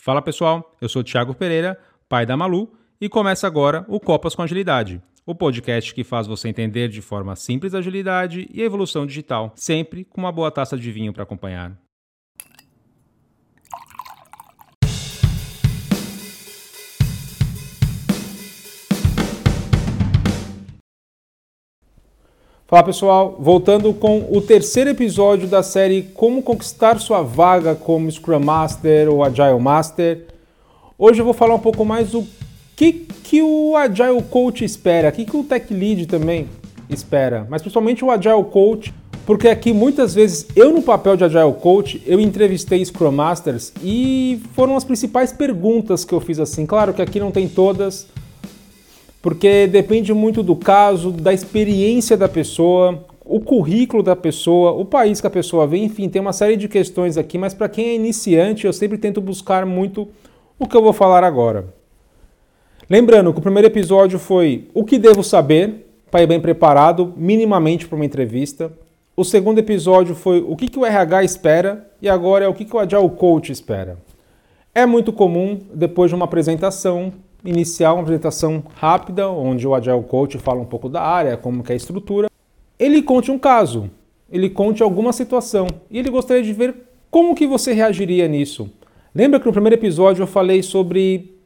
Fala pessoal, eu sou o Thiago Pereira, pai da Malu, e começa agora o Copas com Agilidade, o podcast que faz você entender de forma simples a agilidade e a evolução digital, sempre com uma boa taça de vinho para acompanhar. Fala pessoal, voltando com o terceiro episódio da série Como Conquistar Sua Vaga como Scrum Master ou Agile Master. Hoje eu vou falar um pouco mais do que o Agile Coach espera, o que o Tech Lead também espera, mas principalmente o Agile Coach, porque aqui muitas vezes eu no papel de Agile Coach, eu entrevistei Scrum Masters e foram as principais perguntas que eu fiz assim. Claro que aqui não tem todas, porque depende muito do caso, da experiência da pessoa, o currículo da pessoa, o país que a pessoa vem, enfim, tem uma série de questões aqui, mas para quem é iniciante eu sempre tento buscar muito o que eu vou falar agora. Lembrando que o primeiro episódio foi o que devo saber para ir bem preparado, minimamente para uma entrevista. O segundo episódio foi o que o RH espera e agora é o que o Agile Coach espera. É muito comum, depois de uma apresentação inicial, uma apresentação rápida, onde o Agile Coach fala um pouco da área, como que é a estrutura, ele conte um caso, ele conte alguma situação e ele gostaria de ver como que você reagiria nisso. Lembra que no primeiro episódio eu falei sobre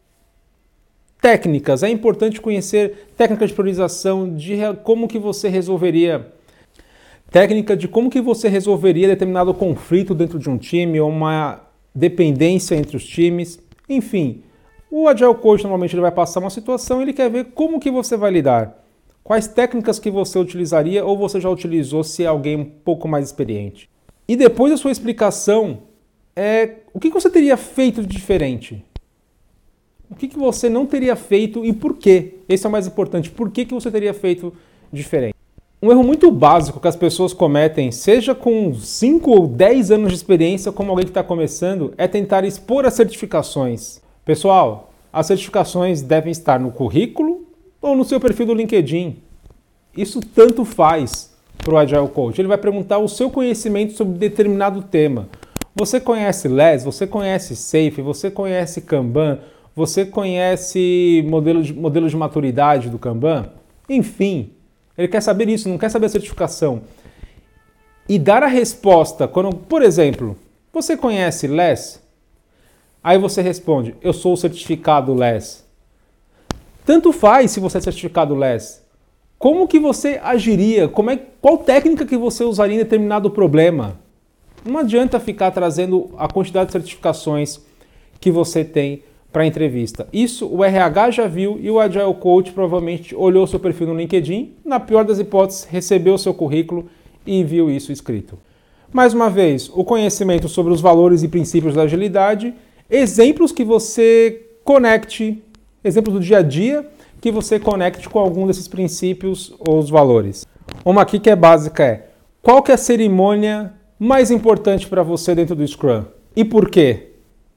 técnicas, é importante conhecer técnicas de priorização, de como que você resolveria, técnica de como que você resolveria determinado conflito dentro de um time ou uma dependência entre os times, enfim. O Agile Coach normalmente ele vai passar uma situação e ele quer ver como que você vai lidar. Quais técnicas que você utilizaria ou você já utilizou se é alguém um pouco mais experiente. E depois da sua explicação, o que você teria feito de diferente? O que você não teria feito e por quê? Esse é o mais importante. Por que você teria feito diferente? Um erro muito básico que as pessoas cometem, seja com 5 ou 10 anos de experiência, como alguém que está começando, é tentar expor as certificações. Pessoal, as certificações devem estar no currículo ou no seu perfil do LinkedIn. Isso tanto faz para o Agile Coach. Ele vai perguntar o seu conhecimento sobre determinado tema. Você conhece LES? Você conhece SAFe? Você conhece Kanban? Você conhece modelo de maturidade do Kanban? Enfim, ele quer saber isso, não quer saber a certificação. E dar a resposta, quando, por exemplo, você conhece LES? Aí você responde, eu sou certificado LES. Tanto faz se você é certificado LES. Como que você agiria? Qual técnica que você usaria em determinado problema? Não adianta ficar trazendo a quantidade de certificações que você tem para a entrevista. Isso o RH já viu e o Agile Coach provavelmente olhou seu perfil no LinkedIn, na pior das hipóteses, recebeu o seu currículo e viu isso escrito. Mais uma vez, o conhecimento sobre os valores e princípios da agilidade, exemplos que você conecte, exemplos do dia a dia que você conecte com algum desses princípios ou os valores. Uma aqui que é básica qual que é a cerimônia mais importante para você dentro do Scrum? E por quê?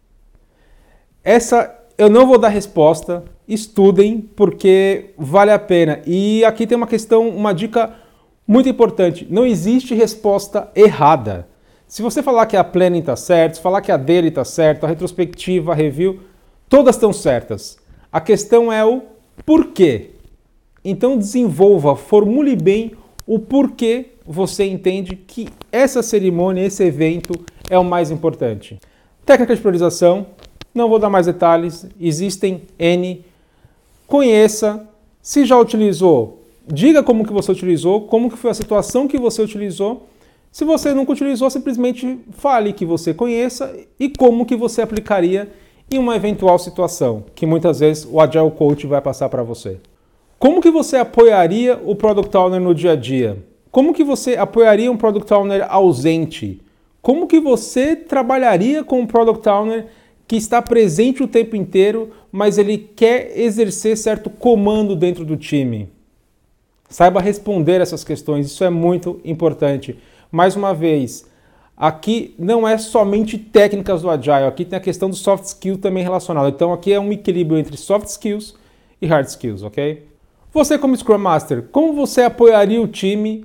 Essa eu não vou dar resposta, estudem porque vale a pena. E aqui tem uma dica muito importante, não existe resposta errada. Se você falar que a planning está certa, se falar que a daily está certa, a retrospectiva, a review, todas estão certas. A questão é o porquê. Então desenvolva, formule bem o porquê você entende que essa cerimônia, esse evento é o mais importante. Técnica de priorização, não vou dar mais detalhes, existem N. Conheça, se já utilizou, diga como que você utilizou, como que foi a situação que você utilizou. Se você nunca utilizou, simplesmente fale que você conheça e como que você aplicaria em uma eventual situação, que muitas vezes o Agile Coach vai passar para você. Como que você apoiaria o Product Owner no dia a dia? Como que você apoiaria um Product Owner ausente? Como que você trabalharia com um Product Owner que está presente o tempo inteiro, mas ele quer exercer certo comando dentro do time? Saiba responder essas questões, isso é muito importante. Mais uma vez, aqui não é somente técnicas do Agile, aqui tem a questão do soft skill também relacionado. Então aqui é um equilíbrio entre soft skills e hard skills, ok? Você como Scrum Master, como você apoiaria o time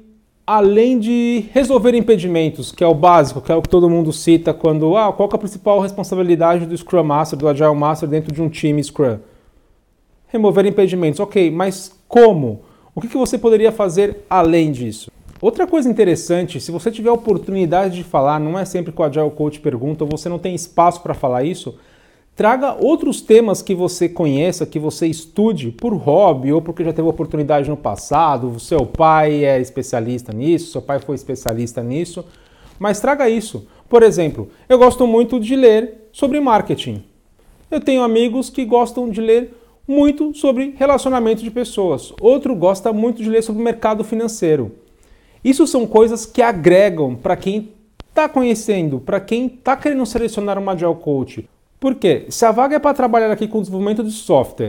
além de resolver impedimentos, que é o básico, que é o que todo mundo cita quando, qual que é a principal responsabilidade do Scrum Master, do Agile Master dentro de um time Scrum? Remover impedimentos, ok, mas como? O que você poderia fazer além disso? Outra coisa interessante, se você tiver a oportunidade de falar, não é sempre que o Agile Coach pergunta, ou você não tem espaço para falar isso, traga outros temas que você conheça, que você estude por hobby ou porque já teve oportunidade no passado, o seu pai é especialista nisso, seu pai foi especialista nisso, mas traga isso. Por exemplo, eu gosto muito de ler sobre marketing. Eu tenho amigos que gostam de ler muito sobre relacionamento de pessoas. Outro gosta muito de ler sobre mercado financeiro. Isso são coisas que agregam para quem está conhecendo, para quem está querendo selecionar uma Agile Coach. Por quê? Se a vaga é para trabalhar aqui com desenvolvimento de software,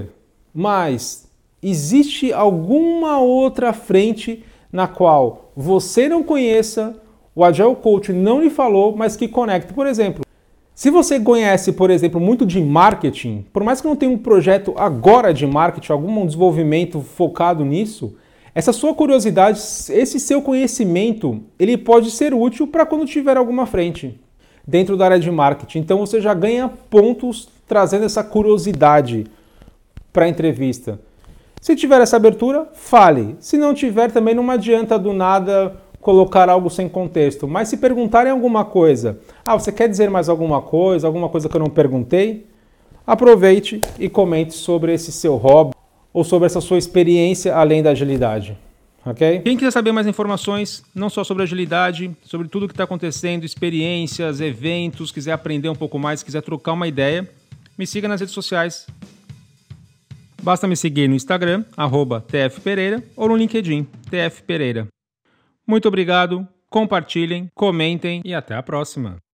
mas existe alguma outra frente na qual você não conheça, o Agile Coach não lhe falou, mas que conecta. Por exemplo, se você conhece, por exemplo, muito de marketing, por mais que não tenha um projeto agora de marketing, algum desenvolvimento focado nisso, essa sua curiosidade, esse seu conhecimento, ele pode ser útil para quando tiver alguma frente dentro da área de marketing. Então você já ganha pontos trazendo essa curiosidade para a entrevista. Se tiver essa abertura, fale. Se não tiver, também não adianta do nada colocar algo sem contexto. Mas se perguntarem alguma coisa, você quer dizer mais alguma coisa que eu não perguntei? Aproveite e comente sobre esse seu hobby ou sobre essa sua experiência além da agilidade. Okay? Quem quiser saber mais informações, não só sobre agilidade, sobre tudo o que está acontecendo, experiências, eventos, quiser aprender um pouco mais, quiser trocar uma ideia, me siga nas redes sociais. Basta me seguir no Instagram, @tfpereira, ou no LinkedIn, tfpereira. Muito obrigado, compartilhem, comentem e até a próxima.